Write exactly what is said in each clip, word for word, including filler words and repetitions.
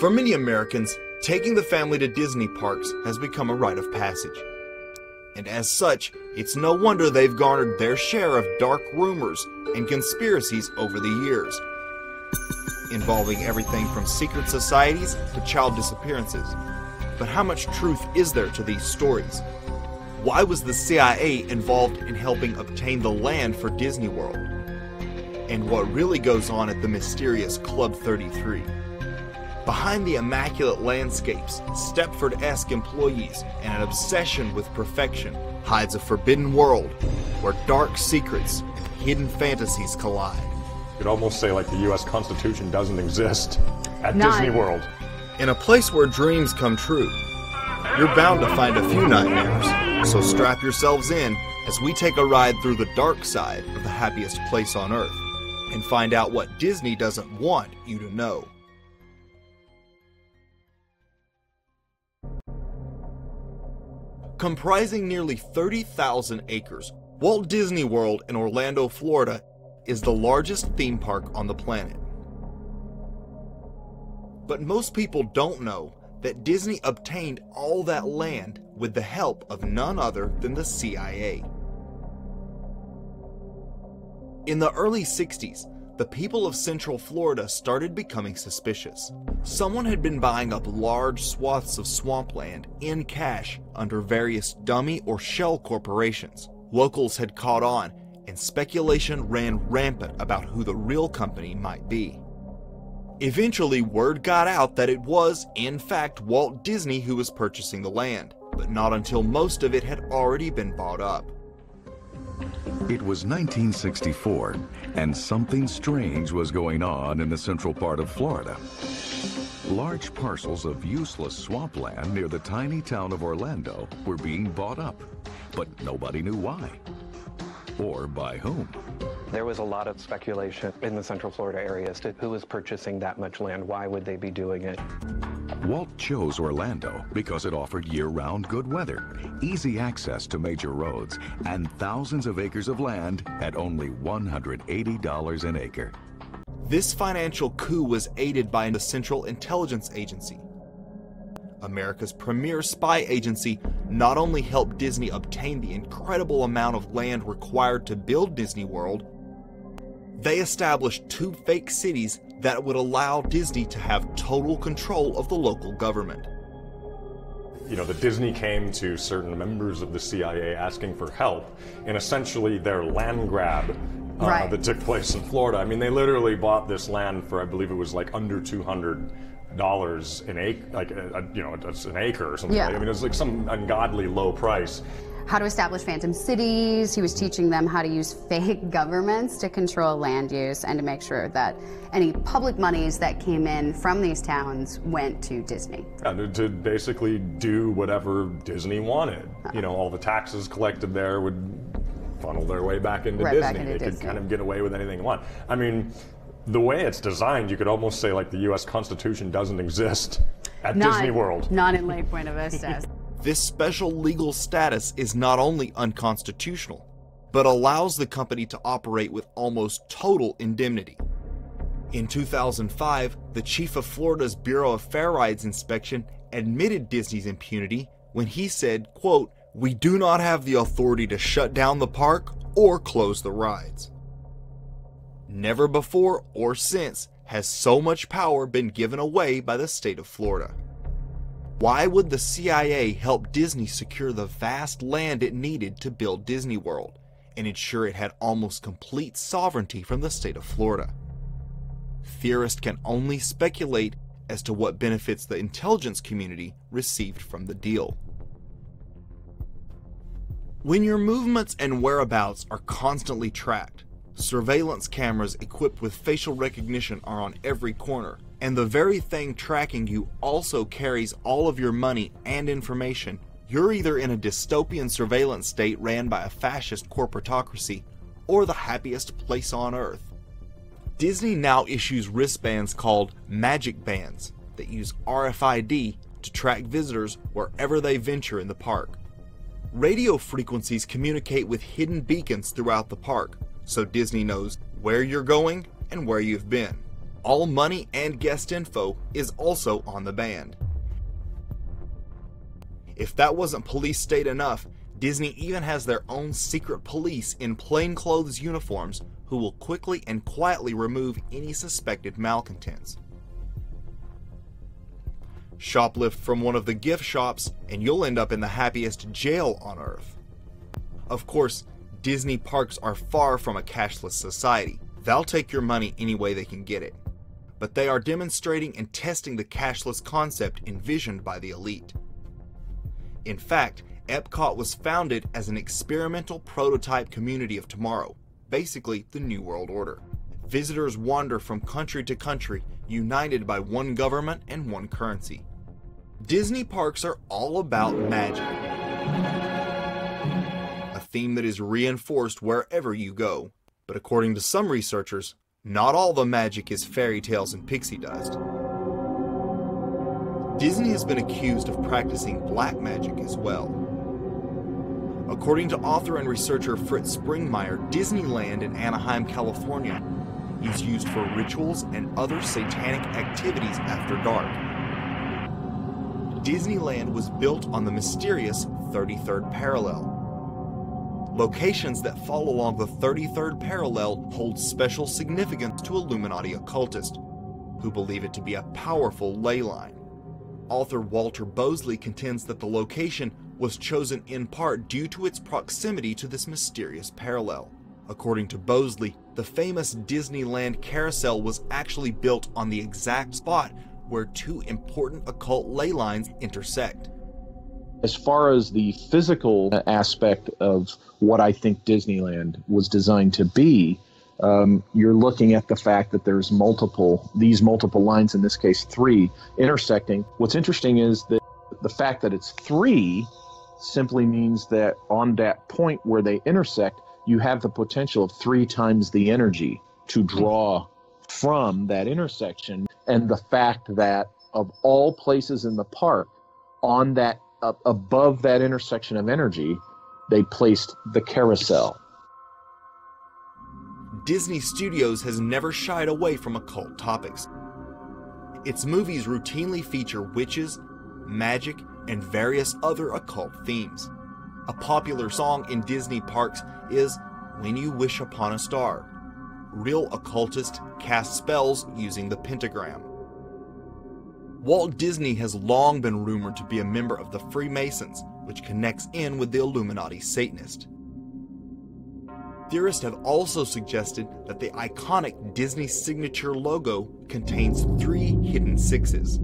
For many Americans, taking the family to Disney parks has become a rite of passage. And as such, it's no wonder they've garnered their share of dark rumors and conspiracies over the years, involving everything from secret societies to child disappearances. But how much truth is there to these stories? Why was the C I A involved in helping obtain the land for Disney World? And what really goes on at the mysterious Club thirty-three? Behind the immaculate landscapes, Stepford-esque employees, and an obsession with perfection hides a forbidden world where dark secrets and hidden fantasies collide. You could almost say like the U S Constitution doesn't exist at None. Disney World. In a place where dreams come true, you're bound to find a few nightmares. So strap yourselves in as we take a ride through the dark side of the happiest place on Earth and find out what Disney doesn't want you to know. Comprising nearly thirty thousand acres, Walt Disney World in Orlando, Florida is the largest theme park on the planet. But most people don't know that Disney obtained all that land with the help of none other than the C I A. In the early sixties, the people of Central Florida started becoming suspicious. Someone had been buying up large swaths of swampland in cash under various dummy or shell corporations. Locals had caught on, and speculation ran rampant about who the real company might be. Eventually, word got out that it was, in fact, Walt Disney who was purchasing the land, but not until most of it had already been bought up. It was nineteen sixty-four, and something strange was going on in the central part of Florida. Large parcels of useless swampland near the tiny town of Orlando were being bought up, but nobody knew why, or by whom. There was a lot of speculation in the Central Florida area as to who was purchasing that much land. Why would they be doing it? Walt chose Orlando because it offered year-round good weather, easy access to major roads, and thousands of acres of land at only one hundred eighty dollars an acre. This financial coup was aided by the Central Intelligence Agency. America's premier spy agency not only helped Disney obtain the incredible amount of land required to build Disney World, they established two fake cities that would allow Disney to have total control of the local government. You know, the Disney came to certain members of the C I A asking for help in essentially their land grab uh, Right. that took place in Florida. I mean, they literally bought this land for, I believe it was like under two hundred dollars an acre, like a, a, you know, it's an acre or something. Yeah. I mean, it was like some ungodly low price. How to establish phantom cities. He was teaching them how to use fake governments to control land use and to make sure that any public monies that came in from these towns went to Disney. Yeah, to, to basically do whatever Disney wanted. You know, all the taxes collected there would funnel their way back into Right, Disney. back into they Disney. could kind of get away with anything they want. I mean, the way it's designed, you could almost say like the U S Constitution doesn't exist at Not- Disney World. Not in Lake Buena Vista. This special legal status is not only unconstitutional, but allows the company to operate with almost total indemnity. In two thousand five, the chief of Florida's Bureau of Fair Rides Inspection admitted Disney's impunity when he said, quote, "We do not have the authority to shut down the park or close the rides." Never before or since has so much power been given away by the state of Florida. Why would the C I A help Disney secure the vast land it needed to build Disney World and ensure it had almost complete sovereignty from the state of Florida? Theorists can only speculate as to what benefits the intelligence community received from the deal. When your movements and whereabouts are constantly tracked, surveillance cameras equipped with facial recognition are on every corner, and the very thing tracking you also carries all of your money and information, you're either in a dystopian surveillance state ran by a fascist corporatocracy, or the happiest place on Earth. Disney now issues wristbands called Magic Bands that use R F I D to track visitors wherever they venture in the park. Radio frequencies communicate with hidden beacons throughout the park, so Disney knows where you're going and where you've been. All money and guest info is also on the band. If that wasn't police state enough, Disney even has their own secret police in plainclothes uniforms who will quickly and quietly remove any suspected malcontents. Shoplift from one of the gift shops and you'll end up in the happiest jail on Earth. Of course, Disney parks are far from a cashless society. They'll take your money any way they can get it. But they are demonstrating and testing the cashless concept envisioned by the elite. In fact, Epcot was founded as an experimental prototype community of tomorrow, basically the New World Order. Visitors wander from country to country, united by one government and one currency. Disney parks are all about magic, a theme that is reinforced wherever you go. But according to some researchers, not all the magic is fairy tales and pixie dust. Disney has been accused of practicing black magic as well. According to author and researcher Fritz Springmeier, Disneyland in Anaheim, California is used for rituals and other satanic activities after dark. Disneyland was built on the mysterious thirty-third parallel. Locations that fall along the thirty-third parallel hold special significance to Illuminati occultists, who believe it to be a powerful ley line. Author Walter Bosley contends that the location was chosen in part due to its proximity to this mysterious parallel. According to Bosley, the famous Disneyland carousel was actually built on the exact spot where two important occult ley lines intersect. As far as the physical aspect of what I think Disneyland was designed to be, um, you're looking at the fact that there's multiple, these multiple lines, in this case three, intersecting. What's interesting is that the fact that it's three simply means that on that point where they intersect, you have the potential of three times the energy to draw from that intersection. And the fact that of all places in the park, on that uh, above that intersection of energy, they placed the carousel. Disney Studios has never shied away from occult topics. Its movies routinely feature witches, magic, and various other occult themes. A popular song in Disney parks is When You Wish Upon a Star. Real occultists cast spells using the pentagram. Walt Disney has long been rumored to be a member of the Freemasons, which connects in with the Illuminati Satanist. Theorists have also suggested that the iconic Disney signature logo contains three hidden sixes.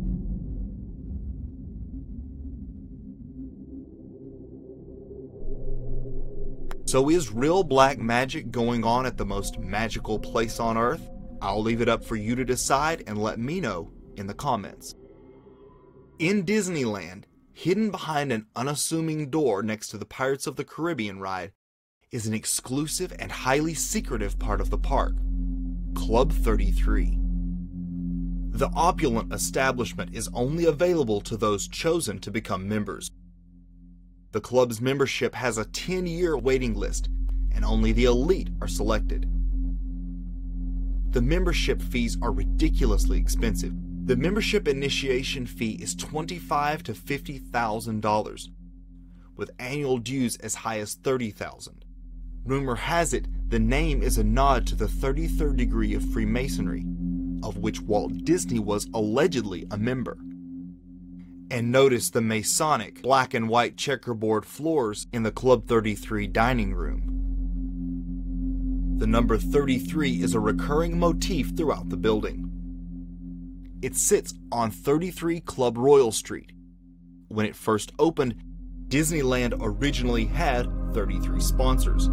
So is real black magic going on at the most magical place on Earth? I'll leave it up for you to decide and let me know in the comments. In Disneyland, hidden behind an unassuming door next to the Pirates of the Caribbean ride, is an exclusive and highly secretive part of the park, Club thirty-three. The opulent establishment is only available to those chosen to become members. The club's membership has a ten-year waiting list, and only the elite are selected. The membership fees are ridiculously expensive. The membership initiation fee is twenty-five thousand to fifty thousand dollars, with annual dues as high as thirty thousand dollars. Rumor has it the name is a nod to the thirty-third degree of Freemasonry, of which Walt Disney was allegedly a member. And notice the Masonic black and white checkerboard floors in the Club thirty-three dining room. The number thirty-three is a recurring motif throughout the building. It sits on thirty-three Club Royal Street. When it first opened, Disneyland originally had thirty-three sponsors.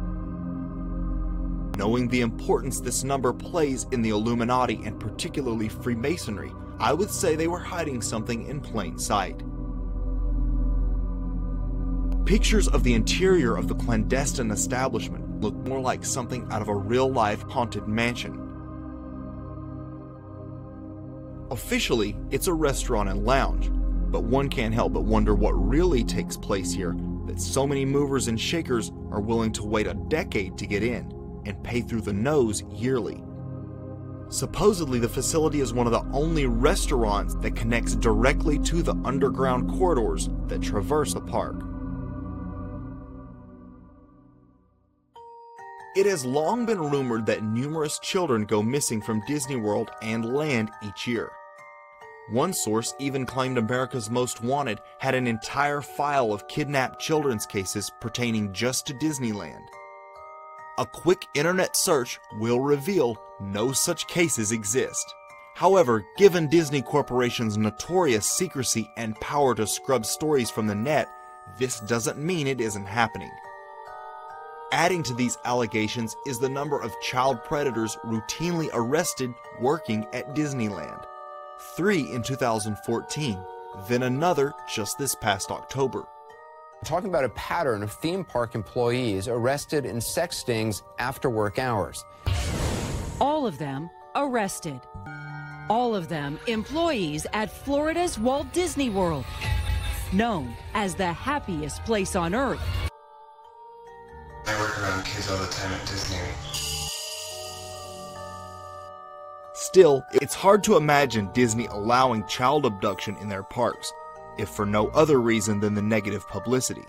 Knowing the importance this number plays in the Illuminati and particularly Freemasonry, I would say they were hiding something in plain sight. Pictures of the interior of the clandestine establishment look more like something out of a real-life haunted mansion. Officially, it's a restaurant and lounge, but one can't help but wonder what really takes place here that so many movers and shakers are willing to wait a decade to get in and pay through the nose yearly. Supposedly, the facility is one of the only restaurants that connects directly to the underground corridors that traverse the park. It has long been rumored that numerous children go missing from Disney World and land each year. One source even claimed America's Most Wanted had an entire file of kidnapped children's cases pertaining just to Disneyland. A quick internet search will reveal no such cases exist. However, given Disney Corporation's notorious secrecy and power to scrub stories from the net, this doesn't mean it isn't happening. Adding to these allegations is the number of child predators routinely arrested working at Disneyland. Three in two thousand fourteen, then another just this past October. We're talking about a pattern of theme park employees arrested in sex stings after work hours. All of them arrested. All of them employees at Florida's Walt Disney World, known as the happiest place on earth. I work around kids all the time at Disney. Still, it's hard to imagine Disney allowing child abduction in their parks, if for no other reason than the negative publicity.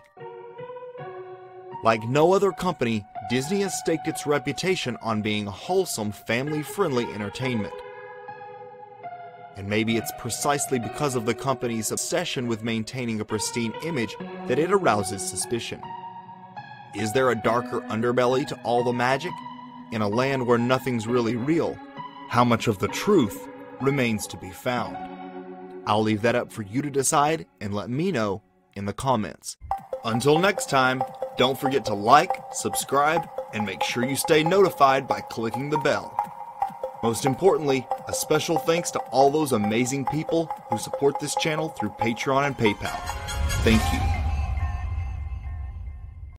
Like no other company, Disney has staked its reputation on being wholesome, family-friendly entertainment. And maybe it's precisely because of the company's obsession with maintaining a pristine image that it arouses suspicion. Is there a darker underbelly to all the magic? In a land where nothing's really real, how much of the truth remains to be found? I'll leave that up for you to decide and let me know in the comments. Until next time, don't forget to like, subscribe, and make sure you stay notified by clicking the bell. Most importantly, a special thanks to all those amazing people who support this channel through Patreon and PayPal. Thank you.